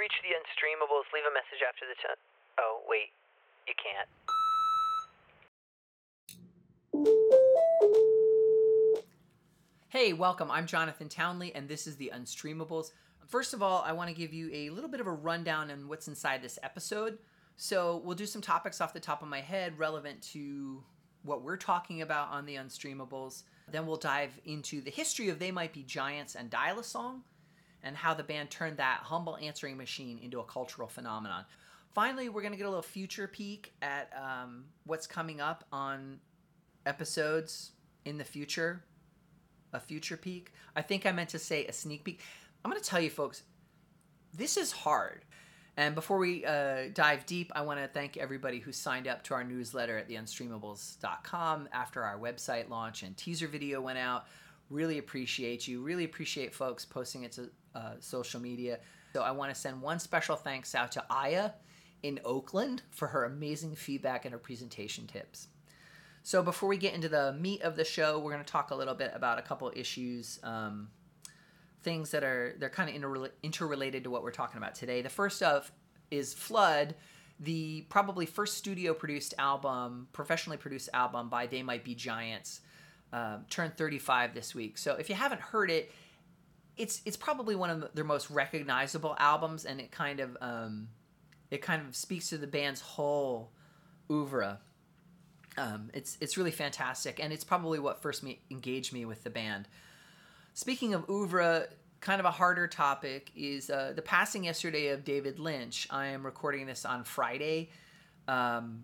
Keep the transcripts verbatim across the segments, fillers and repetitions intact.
reached the Unstreamables. Leave a message after the tone. Oh, wait. You can't. Hey, welcome. I'm Jonathan Townley, and this is the Unstreamables. First of all, I want to give you a little bit of a rundown on what's inside this episode. So we'll do some topics off the top of my head relevant to what we're talking about on the Unstreamables. Then we'll dive into the history of They Might Be Giants and Dial-A-Song, and how the band turned that humble answering machine into a cultural phenomenon. Finally, we're going to get a little future peek at um, what's coming up on episodes in the future. A future peek. I think I meant to say a sneak peek. I'm going to tell you, folks, this is hard. And before we uh, dive deep, I want to thank everybody who signed up to our newsletter at the unstreamables dot com after our website launch and teaser video went out. Really appreciate you. Really appreciate folks posting it to uh, social media. So I want to send one special thanks out to Aya in Oakland for her amazing feedback and her presentation tips. So before we get into the meat of the show, we're going to talk a little bit about a couple issues, um, things that are, they're kind of inter- interrelated to what we're talking about today. The first of is Flood, the probably first studio-produced album, professionally produced album by They Might Be Giants, uh, turned thirty-five this week. So if you haven't heard it, it's it's probably one of their most recognizable albums, and it kind of um, it kind of speaks to the band's whole oeuvre. Um, it's it's really fantastic, and it's probably what first me, engaged me with the band. Speaking of oeuvre, kind of a harder topic is uh, the passing yesterday of David Lynch. I am recording this on Friday, um,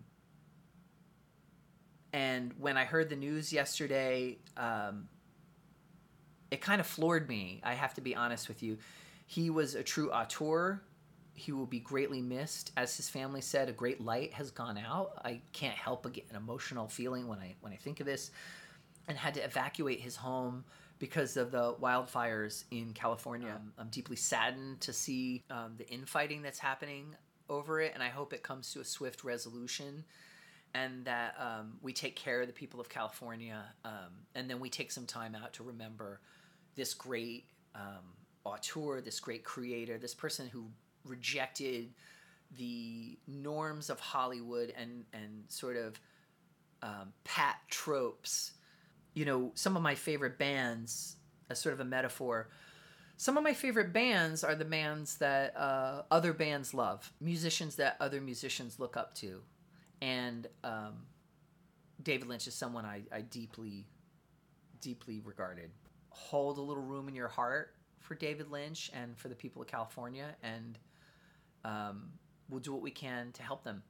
and when I heard the news yesterday, um, it kind of floored me. I have to be honest with you. He was a true auteur. He will be greatly missed. As his family said, a great light has gone out. I can't help but get an emotional feeling when I when I think of this. And had to evacuate his home because of the wildfires in California. Um, I'm deeply saddened to see um, the infighting that's happening over it, and I hope it comes to a swift resolution, and that um, we take care of the people of California, um, and then we take some time out to remember this great um, auteur, this great creator, this person who rejected the norms of Hollywood and and sort of um, pat tropes. You know, some of my favorite bands, as sort of a metaphor, some of my favorite bands are the bands that uh, other bands love, musicians that other musicians look up to. And um, David Lynch is someone I, I deeply, deeply regarded. Hold a little room in your heart for David Lynch and for the people of California, and Um, we'll do what we can to help them.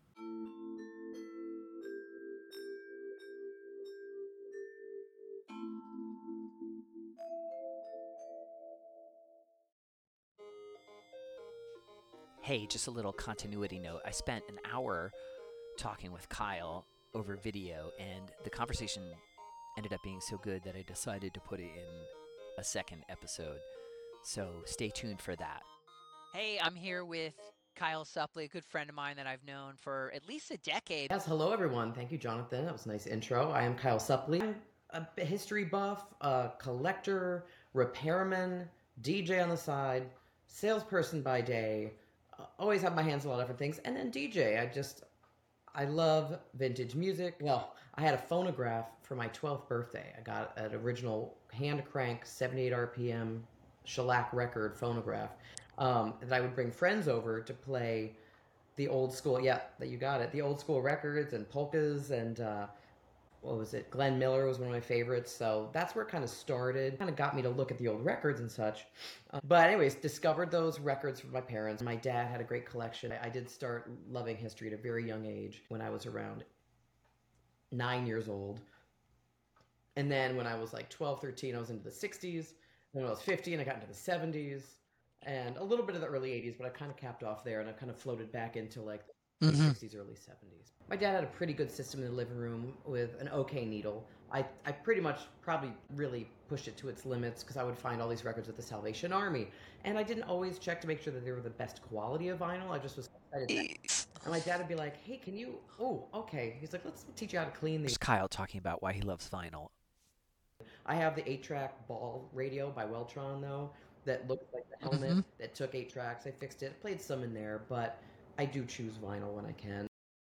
Hey, just a little continuity note. I spent an hour talking with Kyle over video, and the conversation ended up being so good that I decided to put it in a second episode. So stay tuned for that. Hey, I'm here with Kyle Suppley, a good friend of mine that I've known for at least a decade. Yes, hello everyone. Thank you, Jonathan. That was a nice intro. I am Kyle Suppley. I'm a history buff, a collector, repairman, D J on the side, salesperson by day. uh, Always have my hands on a lot of different things, and then D J. I just, I love vintage music. Well, I had a phonograph for my twelfth birthday. I got an original hand crank seventy-eight R P M shellac record phonograph um, that I would bring friends over to play the old school, yeah, that you got it. The old school records and polkas and uh, what was it? Glenn Miller was one of my favorites. So that's where it kind of started. Kind of got me to look at the old records and such. Uh, but anyways, discovered those records from my parents. My dad had a great collection. I did start loving history at a very young age when I was around nine years old. And then when I was like twelve, thirteen, I was into the sixties. Then when I was fifteen, I got into the seventies. And a little bit of the early eighties, but I kind of capped off there, and I kind of floated back into like the late mm-hmm. sixties, early seventies. My dad had a pretty good system in the living room with an OK needle. I, I pretty much probably really pushed it to its limits because I would find all these records at the Salvation Army. And I didn't always check to make sure that they were the best quality of vinyl. I just was excited. And my dad would be like, hey, can you... Oh, okay. He's like, let's teach you how to clean these. There's Kyle talking about why he loves vinyl. I have the eight-track ball radio by Weltron, though. that looked like the helmet Mm-hmm. that took eight tracks. I fixed it, played some in there, but I do choose vinyl when I can.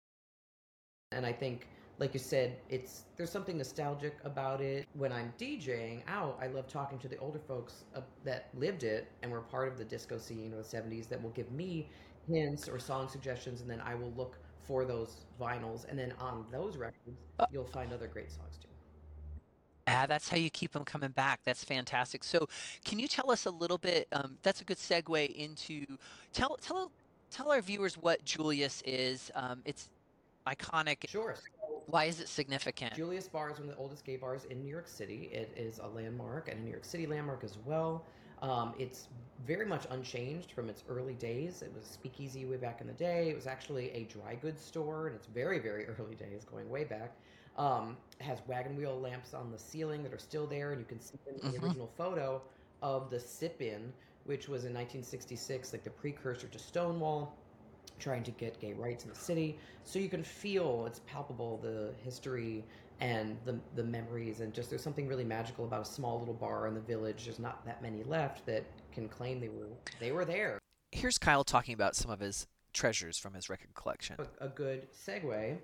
And I think, like you said, it's there's something nostalgic about it. When I'm DJing out, I love talking to the older folks uh, that lived it and were part of the disco scene or the seventies that will give me hints or song suggestions, and then I will look for those vinyls, and then on those records, Uh, you'll find other great songs too. ah, that's how you keep them coming back. That's fantastic. So, can you tell us a little bit? Um, that's a good segue into tell tell tell our viewers what Julius is. Um, it's iconic. Sure. So Why is it significant? Julius Bar is one of the oldest gay bars in New York City. It is a landmark and a New York City landmark as well. Um, it's very much unchanged from its early days. It was a speakeasy way back in the day. It was actually a dry goods store in its very, very early days, going way back. Um, it has wagon wheel lamps on the ceiling that are still there, and you can see in the Mm-hmm. original photo of the Sip-In, which was in nineteen sixty-six, like the precursor to Stonewall, trying to get gay rights in the city. So you can feel, it's palpable, the history and the the memories, and just there's something really magical about a small little bar in the village. There's not that many left that can claim they were they were there. Here's Kyle talking about some of his treasures from his record collection. A, a good segue.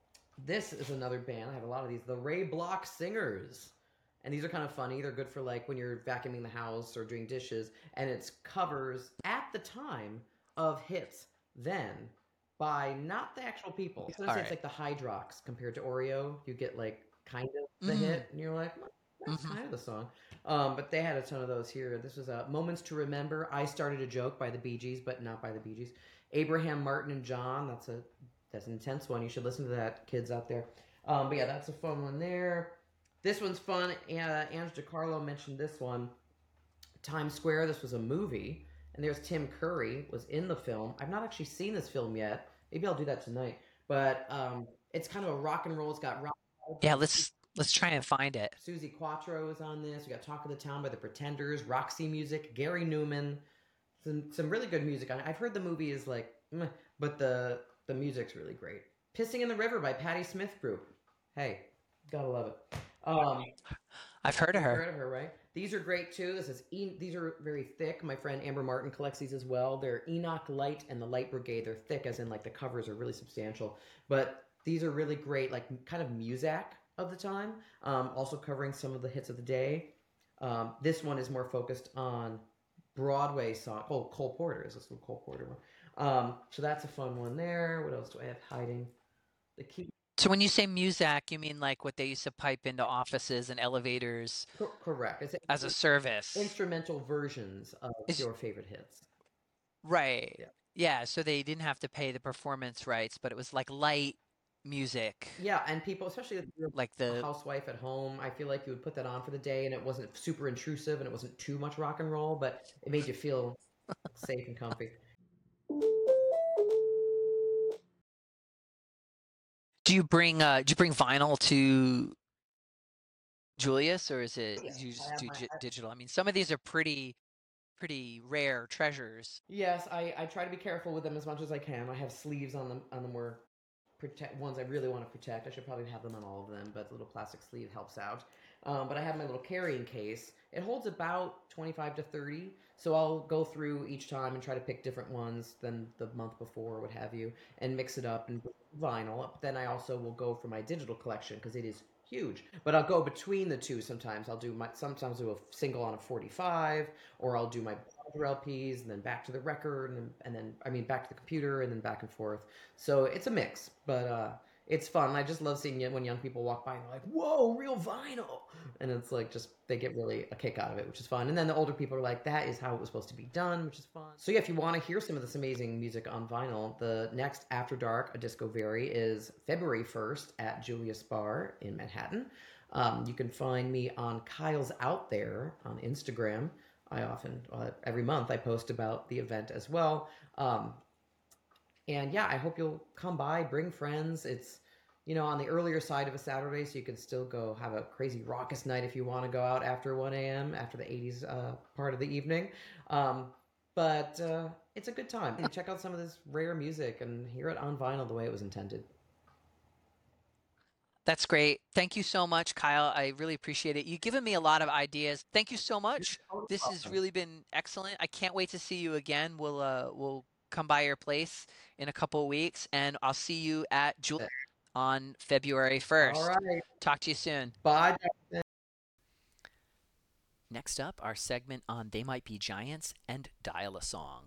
This is another band. I have a lot of these. The Ray Block Singers. And these are kind of funny. They're good for like when you're vacuuming the house or doing dishes. And it's covers at the time of hits then by not the actual people. So All it's right. like the Hydrox compared to Oreo. You get like kind of the Mm. hit, and you're like, well, that's Mhm. kind of the song. Um, but they had a ton of those here. This was uh, Moments to Remember. I Started a Joke by the Bee Gees, but not by the Bee Gees. Abraham, Martin, and John. That's a that's an intense one. You should listen to that, kids out there. Um, but yeah, that's a fun one there. This one's fun. Uh, Ange DiCarlo mentioned this one. Times Square. This was a movie, and there's Tim Curry was in the film. I've not actually seen this film yet. Maybe I'll do that tonight. But um, it's kind of a rock and roll. It's got rock. Yeah, let's let's try and find it. Susie Quattro is on this. We got Talk of the Town by the Pretenders, Roxy Music, Gary Newman. Some some really good music on it. I've heard the movie is like, meh, but the the music's really great. Pissing in the River by Patti Smith Group. Hey, gotta love it. Um, I've heard of You've her. heard of her, right? These are great too. This is e- these are very thick. My friend Amber Martin collects these as well. They're Enoch Light and the Light Brigade. They're thick, as in like the covers are really substantial. But these are really great, like kind of Muzak of the time. Um, also covering some of the hits of the day. Um, this one is more focused on Broadway song. Oh, Cole Porter is this little Cole Porter one. Um, so that's a fun one there. What else do I have hiding? The key. So when you say Muzak, you mean like what they used to pipe into offices and elevators Cor- correct. It's as a service? instrumental versions of Is your favorite hits. right. Yeah. Yeah, so they didn't have to pay the performance rights, but it was like light music. Yeah, and people, especially if you're Like a the housewife at home, I feel like you would put that on for the day, and it wasn't super intrusive, and it wasn't too much rock and roll, but it made you feel safe and comfy. Do you bring uh do you bring vinyl to Julius, or is it Yeah, you I just have do my. gi- I, digital? I mean, some of these are pretty pretty rare treasures. yes, I, I try to be careful with them as much as I can. I have sleeves on them on the more protect ones I really want to protect. I should probably have them on all of them, but the little plastic sleeve helps out. Um, but I have my little carrying case. It holds about twenty-five to thirty, so I'll go through each time and try to pick different ones than the month before or what have you, and mix it up and put vinyl. But then I also will go for my digital collection because it is huge. But I'll go between the two sometimes. I'll do my sometimes do a single on a forty-five, or I'll do my browser L Ps and then back to the record and then, and then I mean back to the computer and then back and forth. So it's a mix, but uh, it's fun. I just love seeing it when young people walk by and they're like, "Whoa, real vinyl!" And it's like just they get really a kick out of it, which is fun. And then the older people are like, "That is how it was supposed to be done," which is fun. So yeah, if you want to hear some of this amazing music on vinyl, the next After Dark, a Disco Very, is February first at Julius Bar in Manhattan. Um, you can find me on Kyle's Out There on Instagram. I often, uh, every month, I post about the event as well. Um, and yeah, I hope you'll come by, bring friends. It's, you know, on the earlier side of a Saturday, so you can still go have a crazy raucous night if you want to go out after one a.m., after the eighties uh, part of the evening. Um, but uh, it's a good time. And check out some of this rare music and hear it on vinyl the way it was intended. That's great. Thank you so much, Kyle. I really appreciate it. You've given me a lot of ideas. Thank you so much. This has really been excellent. I can't wait to see you again. We'll uh, we'll come by your place in a couple of weeks, and I'll see you at Jewel on February first. All right. Talk to you soon. Bye, Justin. Next up, our segment on They Might Be Giants and Dial a Song.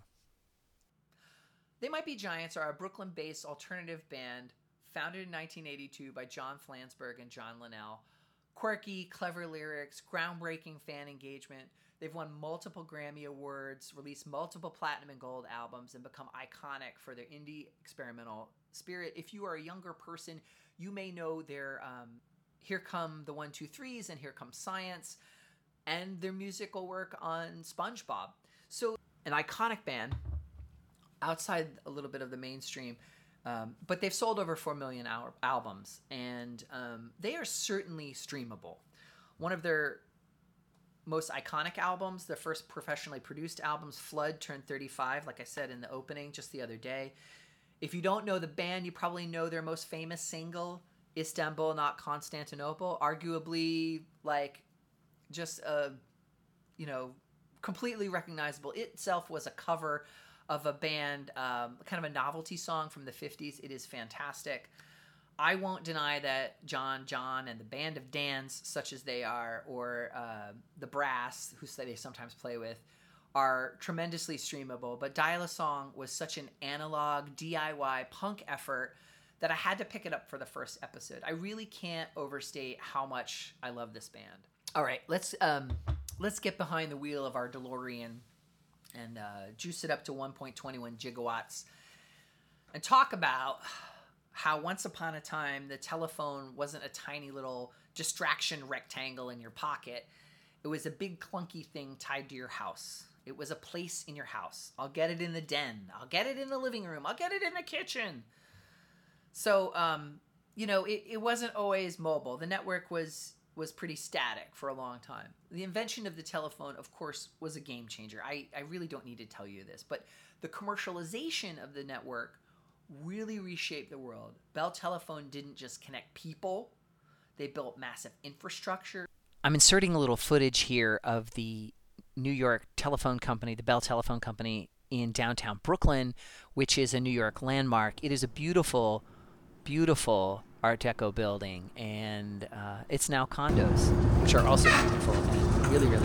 They Might Be Giants are a Brooklyn-based alternative band founded in nineteen eighty-two by John Flansburgh and John Linnell. Quirky, clever lyrics, groundbreaking fan engagement. They've won multiple Grammy Awards, released multiple platinum and gold albums, and become iconic for their indie experimental spirit. If you are a younger person, you may know their um, Here Come the One, Two, Threes and Here Comes Science, and their musical work on SpongeBob. So, an iconic band outside a little bit of the mainstream. Um, but they've sold over four million hour albums, and um, they are certainly streamable. One of their most iconic albums, their first professionally produced albums, Flood, turned thirty-five, like I said in the opening just the other day. If you don't know the band, you probably know their most famous single, Istanbul, Not Constantinople, arguably like just a, you know, completely recognizable. It itself was a cover of a band, um, kind of a novelty song from the fifties. It is fantastic. I won't deny that John, John, and the Band of Dans, such as they are, or uh, the Brass, who they sometimes play with, are tremendously streamable. But Dial a Song was such an analog, D I Y punk effort that I had to pick it up for the first episode. I really can't overstate how much I love this band. All right, let's um, let's get behind the wheel of our DeLorean and uh, juice it up to one point two one gigawatts and talk about how once upon a time the telephone wasn't a tiny little distraction rectangle in your pocket. It was a big clunky thing tied to your house. It was a place in your house. I'll get it in the den. I'll get it in the living room. I'll get it in the kitchen. So, um, you know, it, it wasn't always mobile. The network was was pretty static for a long time. The invention of the telephone, of course, was a game changer. I, I really don't need to tell you this, but the commercialization of the network really reshaped the world. Bell Telephone didn't just connect people, they built massive infrastructure. I'm inserting a little footage here of the New York telephone company, the Bell Telephone Company in downtown Brooklyn, which is a New York landmark. It is a beautiful, beautiful Art Deco building, and uh, it's now condos, which are also beautiful and really, really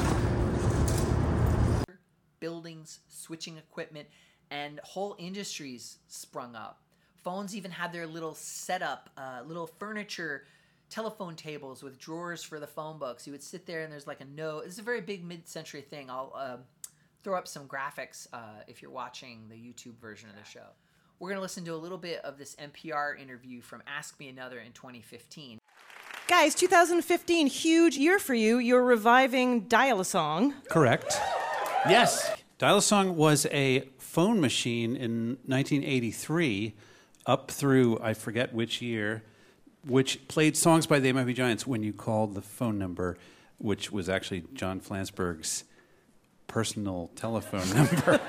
pricey. Buildings, switching equipment, and whole industries sprung up. Phones even had their little setup, uh, little furniture, telephone tables with drawers for the phone books. You would sit there and there's like a note. It's a very big mid-century thing. I'll uh, throw up some graphics uh, if you're watching the YouTube version of the show. We're going to listen to a little bit of this N P R interview from Ask Me Another in twenty fifteen. Guys, two thousand fifteen, huge year for you. You're reviving Dial a Song. Correct. Yes. Dial a Song was a phone machine in nineteen eighty-three up through, I forget which year, which played songs by They Might Be Giants when you called the phone number, which was actually John Flansburgh's personal telephone number.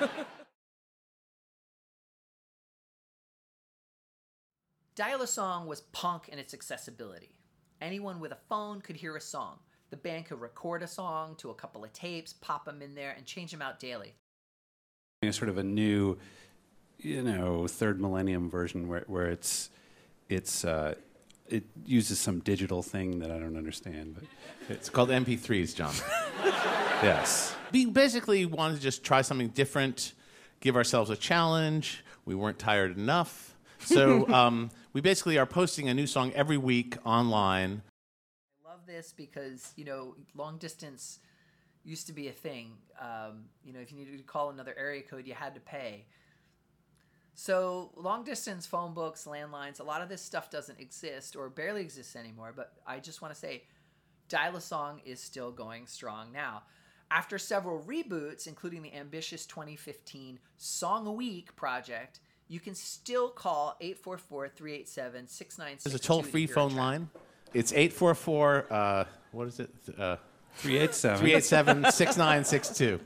Dial a Song was punk in its accessibility. Anyone with a phone could hear a song. The band could record a song to a couple of tapes, pop them in there, and change them out daily. Sort of a new, you know, third millennium version where where it's it's uh, it uses some digital thing that I don't understand, but it's called M P threes, John. Yes. We basically wanted to just try something different, give ourselves a challenge. We weren't tired enough. So um, we basically are posting a new song every week online. I love this because, you know, long distance used to be a thing. Um, you know, if you needed to call another area code, you had to pay. So long distance phone books, landlines, a lot of this stuff doesn't exist or barely exists anymore. But I just want to say Dial a Song is still going strong now. After several reboots, including the ambitious twenty fifteen Song a Week project, you can still call eight four four, three eight seven, six nine six two. There's a toll-free phone line. It's eight four four, uh, what is it? Uh, three eight seven. three eight seven, six nine six two.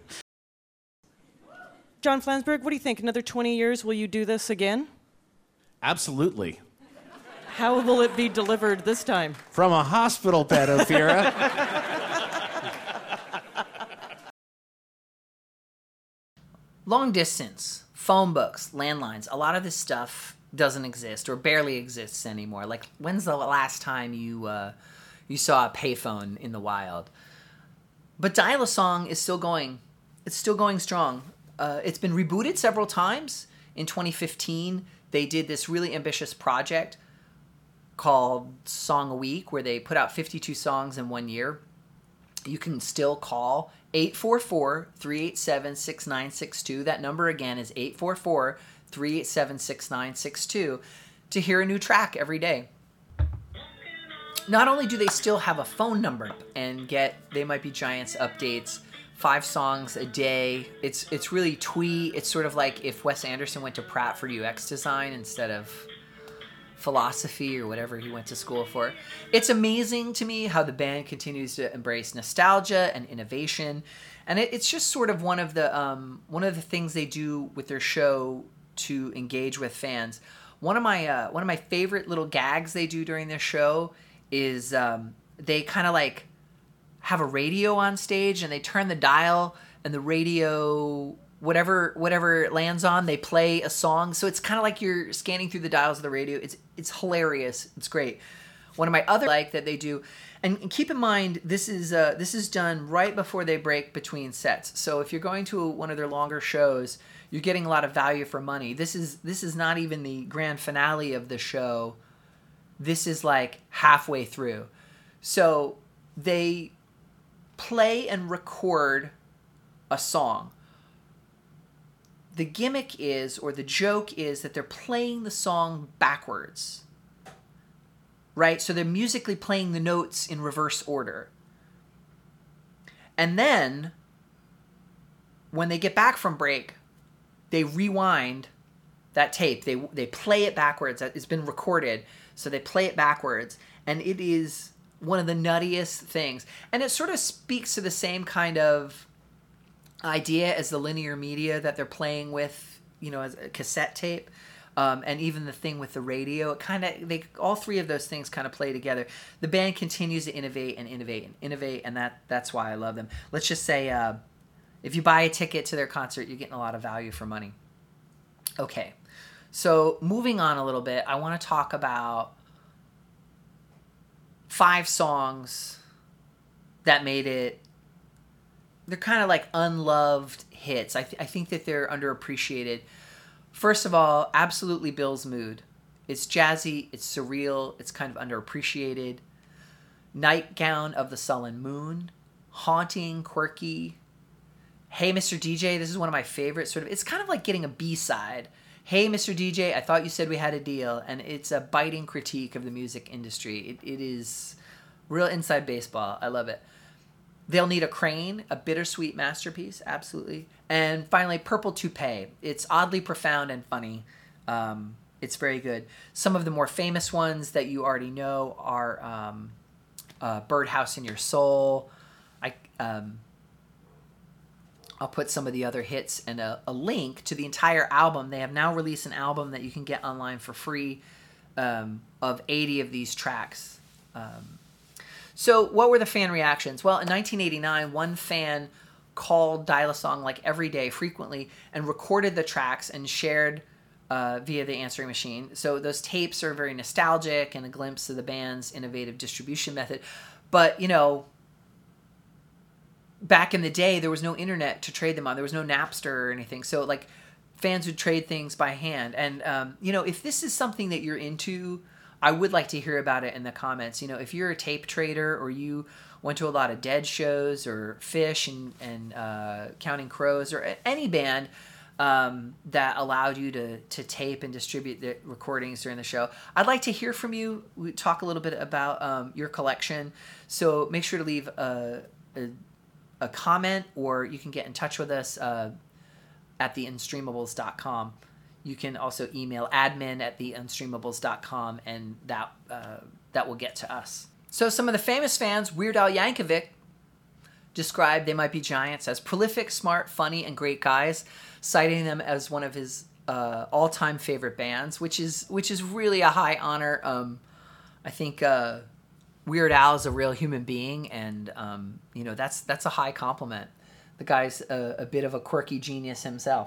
John Flansburgh, what do you think? Another twenty years, will you do this again? Absolutely. How will it be delivered this time? From a hospital bed, Ophira. Long distance, phone books, landlines, a lot of this stuff doesn't exist or barely exists anymore. Like, when's the last time you uh, you saw a payphone in the wild? But Dial-A-Song is still going. It's still going strong. Uh, it's been rebooted several times. In twenty fifteen, they did this really ambitious project called Song a Week, where they put out fifty-two songs in one year. You can still call eight four four, three eight seven, six nine six two. That number again is eight four four, three eight seven, six nine six two to hear a new track every day. Not only do they still have a phone number and get They Might Be Giants updates, five songs a day. It's it's really twee. It's sort of like if Wes Anderson went to Pratt for U X design instead of philosophy or whatever he went to school for. It's amazing to me how the band continues to embrace nostalgia and innovation, and it, it's just sort of one of the um, one of the things they do with their show to engage with fans. One of my uh, one of my favorite little gags they do during their show is um, they kind of like have a radio on stage and they turn the dial and the radio, whatever whatever it lands on, they play a song. So it's kind of like you're scanning through the dials of the radio. It's it's hilarious. It's great. One of my other like that they do, and, and keep in mind this is uh, this is done right before they break between sets. So if you're going to a, one of their longer shows, you're getting a lot of value for money. This is this is not even the grand finale of the show. This is like halfway through. So they play and record a song. The gimmick is, or the joke is, that they're playing the song backwards. Right? So they're musically playing the notes in reverse order. And then, when they get back from break, they rewind that tape. They they play it backwards. It's been recorded. So they play it backwards. And it is one of the nuttiest things. And it sort of speaks to the same kind of idea as the linear media that they're playing with, you know, as a cassette tape, um, and even the thing with the radio. It kind of, they all three of those things kind of play together. The band continues to innovate and innovate and innovate, and that that's why I love them. Let's just say, uh, if you buy a ticket to their concert, you're getting a lot of value for money. Okay, so moving on a little bit, I want to talk about five songs that made it. They're kind of like unloved hits. I, th- I think that they're underappreciated. First of all, absolutely Bill's Mood. It's jazzy, it's surreal, it's kind of underappreciated. Nightgown of the Sullen Moon. Haunting, quirky. Hey, Mister D J, this is one of my favorites. Sort of, it's kind of like getting a B-side. Hey, Mister D J, I thought you said we had a deal. And it's a biting critique of the music industry. It, it is real inside baseball. I love it. They'll Need a Crane, a bittersweet masterpiece, absolutely. And finally, Purple Toupee. It's oddly profound and funny. Um, it's very good. Some of the more famous ones that you already know are um, uh, Birdhouse in Your Soul. I, um, I'll put some of the other hits and a, a link to the entire album. They have now released an album that you can get online for free um, of eighty of these tracks. Um, So what were the fan reactions? Well, in nineteen eighty-nine, one fan called Dial-A-Song like every day, frequently, and recorded the tracks and shared uh, via the answering machine. So those tapes are very nostalgic and a glimpse of the band's innovative distribution method. But, you know, back in the day, there was no internet to trade them on. There was no Napster or anything. So, like, fans would trade things by hand. And, um, you know, if this is something that you're into, I would like to hear about it in the comments. You know, if you're a tape trader or you went to a lot of Dead shows or Fish and, and uh, Counting Crows or any band um, that allowed you to, to tape and distribute the recordings during the show, I'd like to hear from you. We talk a little bit about um, your collection. So make sure to leave a, a, a comment, or you can get in touch with us uh, at the unstreamables dot com. You can also email admin at the unstreamables dot com, and that uh, that will get to us. So some of the famous fans, Weird Al Yankovic, described They Might Be Giants as prolific, smart, funny, and great guys, citing them as one of his uh, all-time favorite bands, which is which is really a high honor. Um, I think uh, Weird Al is a real human being, and um, you know that's that's a high compliment. The guy's a, a bit of a quirky genius himself.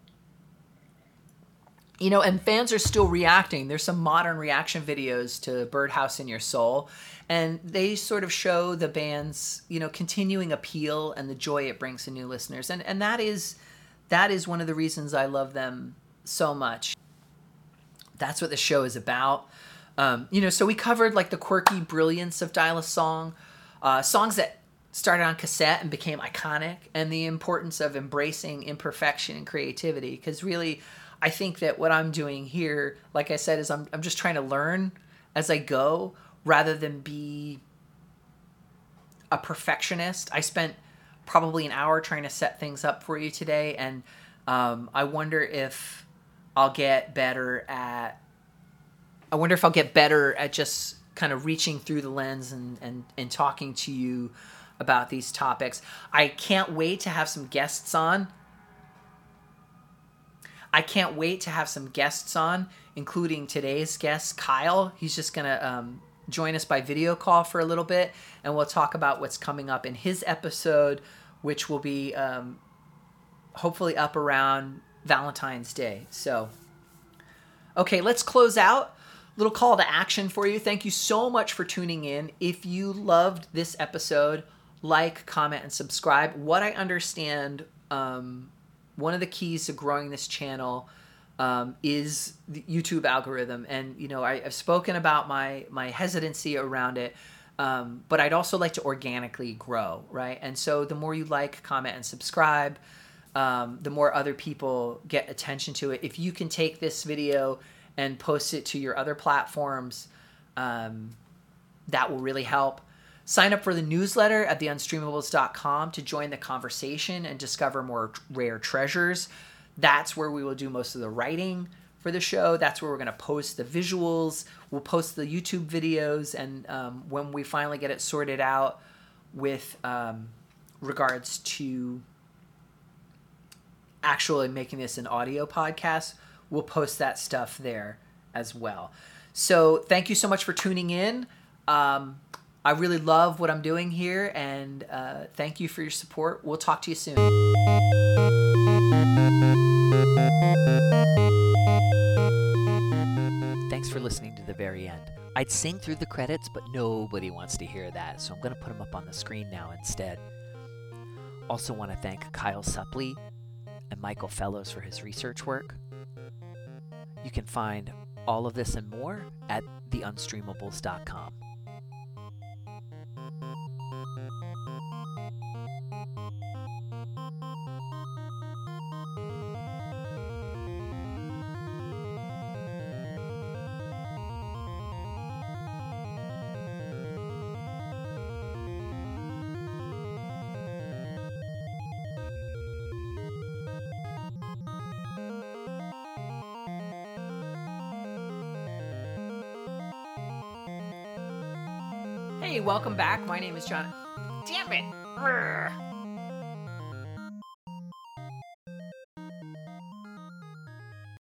You know, and fans are still reacting. There's some modern reaction videos to Birdhouse in Your Soul, and they sort of show the band's, you know, continuing appeal and the joy it brings to new listeners. And and that is that is one of the reasons I love them so much. That's what the show is about. Um, you know, so we covered like the quirky brilliance of Dial a Song, uh, songs that started on cassette and became iconic, and the importance of embracing imperfection and creativity. Because really, I think that what I'm doing here, like I said, is I'm I'm just trying to learn as I go rather than be a perfectionist. I spent probably an hour trying to set things up for you today, and um, I wonder if I'll get better at. I wonder if I'll get better at just kind of reaching through the lens and and and talking to you about these topics. I can't wait to have some guests on. I can't wait to have some guests on, including today's guest, Kyle. He's just going to um, join us by video call for a little bit, and we'll talk about what's coming up in his episode, which will be um, hopefully up around Valentine's Day. So, okay, let's close out. Little call to action for you. Thank you so much for tuning in. If you loved this episode, like, comment, and subscribe. What I understand, um, one of the keys to growing this channel um, is the YouTube algorithm. And, you know, I, I've spoken about my, my hesitancy around it, um, but I'd also like to organically grow, right? And so the more you like, comment, and subscribe, um, the more other people get attention to it. If you can take this video and post it to your other platforms, um, that will really help. Sign up for the newsletter at the unstreamables dot com to join the conversation and discover more rare treasures. That's where we will do most of the writing for the show. That's where we're going to post the visuals. We'll post the YouTube videos. And um, when we finally get it sorted out with um, regards to actually making this an audio podcast, we'll post that stuff there as well. So thank you so much for tuning in. Um, I really love what I'm doing here, and uh, thank you for your support. We'll talk to you soon. Thanks for listening to the very end. I'd sing through the credits, but nobody wants to hear that, so I'm going to put them up on the screen now instead. Also want to thank Kyle Suppley and Michael Fellows for his research work. You can find all of this and more at the unstreamables dot com. Hey, welcome back. My name is John. Damn it. Urgh.